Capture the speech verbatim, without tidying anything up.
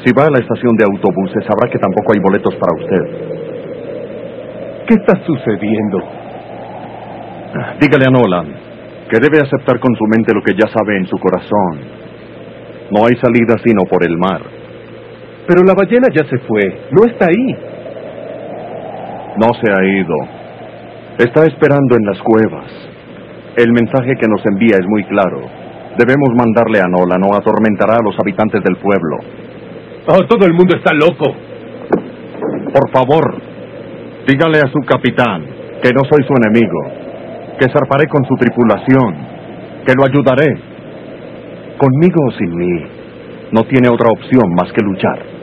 Si va a la estación de autobuses, sabrá que tampoco hay boletos para usted. ¿Qué está sucediendo? Dígale a Nolan que debe aceptar con su mente lo que ya sabe en su corazón. No hay salida sino por el mar. Pero la ballena ya se fue. No está ahí. No se ha ido. Está esperando en las cuevas. El mensaje que nos envía es muy claro. Debemos mandarle a Nolan o atormentará a los habitantes del pueblo. Oh, todo el mundo está loco. Por favor, dígale a su capitán que no soy su enemigo, que zarparé con su tripulación, que lo ayudaré. Conmigo o sin mí, no tiene otra opción más que luchar.